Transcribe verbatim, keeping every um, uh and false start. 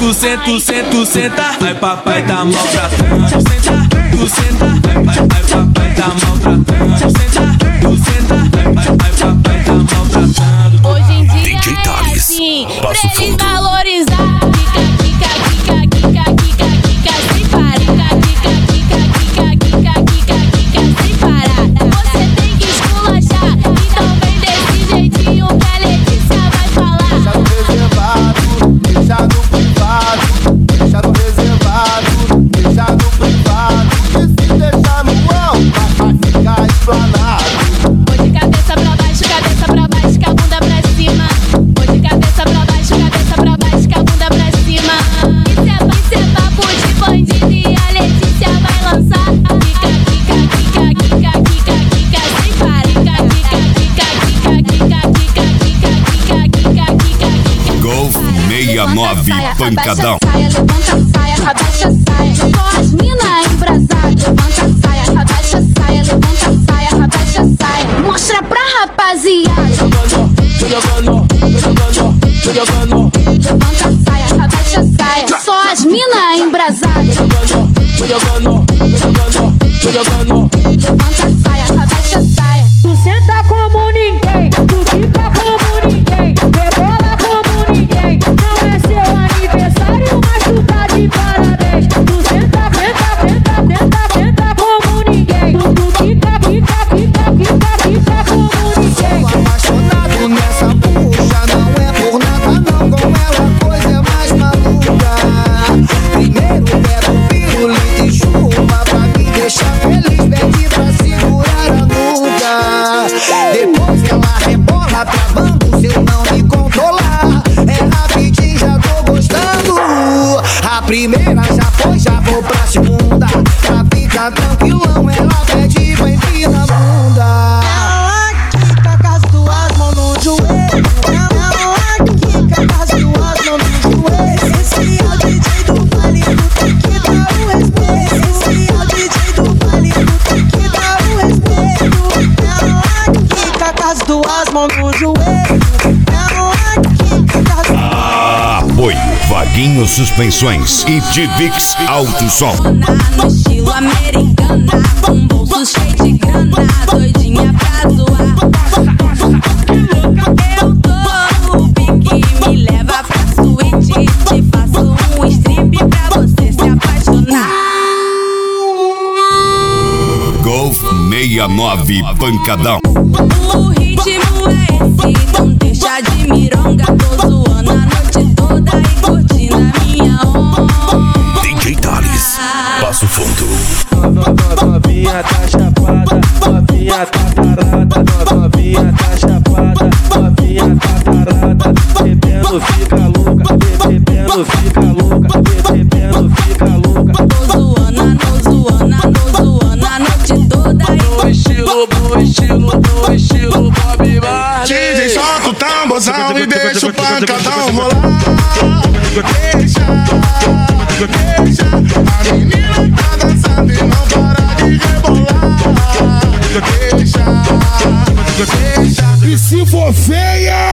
tu senta, tu senta, tu senta, vai papai tá maltratando. Senta, tu senta, vai, vai, vai papai tá maltratando. Senta, tu senta, vai, vai, vai papai tá maltratando. Hoje em dia D J Thales, é assim, Passo pra eles Fundo. valorizar. Kika, kika, kika, kika, kika, kika, sem parar. Kika, kika, kika, kika, kika, kika, sem parar. Você tem que esculachar, então vem desse jeitinho que a Letícia vai falar. Deixa no privado, deixa no reservado, deixa no privado. E se deixar no alto, vai ficar explanado. Vou de cabeça pra baixo, cabeça pra baixo, com a bunda pra cima. Vou de cabeça pra baixo, cabeça pra baixo, com a bunda pra cima. Isso é, isso é papo de bandido e a Letícia vai lançar. Kika, kika, kika, kika, kika, kika, sem parar. Kika, kika, kika, kika, kika, kika, kika, kika, kika. Golf sessenta e nove Pancadão. Levanta a saia, abaixa a saia. Só as mina embrasadas. Levanta a saia, abaixa a saia. Levanta a saia, abaixa a saia. Mostra pra rapaziada. Levanta a saia, abaixa a saia. Só as mina embrasadas. Levanta a saia, abaixa a saia. Tu senta como ninguém, tu fica como ninguém, rebola como ninguém. Não é seu aniversário, mas tu tá de parabéns. Tu senta, senta, senta, senta, senta como ninguém. Tu, tu fica, fica, fica, fica, fica como ninguém. Sou apaixonado nessa puxa, não é por nada não. Com ela a coisa é mais maluca. Primeiro quero pirulito e chuva pra me deixar feliz. Pede pra segurar a nuca. Depois ela rebola travando. Se eu não me controlar, é rapidinho, já tô gostando. A primeira já foi, já vou pra segunda. Pra ficar tranquilão, ela pede pra empina na bunda. Ela quica com as duas mãos no joelho. Ela quica com as duas mãos no joelho. Esse é o D J do baile do tem que dar o respeito. Esse é o D J do baile do tem que dar o respeito. Ela quica com as duas mãos no joelho. Ela quica com as duas mãos. Apoio Vaguinho Suspensões e Divix Alto Som. No estilo americana, com bolso cheio de grana, doidinha pra zoar. Eu tô no pique, me leva pra suíte. Te faço um strip pra você se apaixonar. Golf sessenta e nove Pancadão. O ritmo é esse, não deixa de mironga. Tô zoando a noite toda e curtindo a minha onda. D J Thales, Passo Fundo. Novinha tá chapada, novinha tá tarada, novinha tá chapada, novinha tá tarada. Bebendo fica louca, bebendo fica louca, bebendo fica louca. Tô zoando, no zoando, no zoando a noite toda e No estilo, no estilo, no estilo Bob Marley. D J solta o tamborzão e deixa o pancadão rolar. Deixa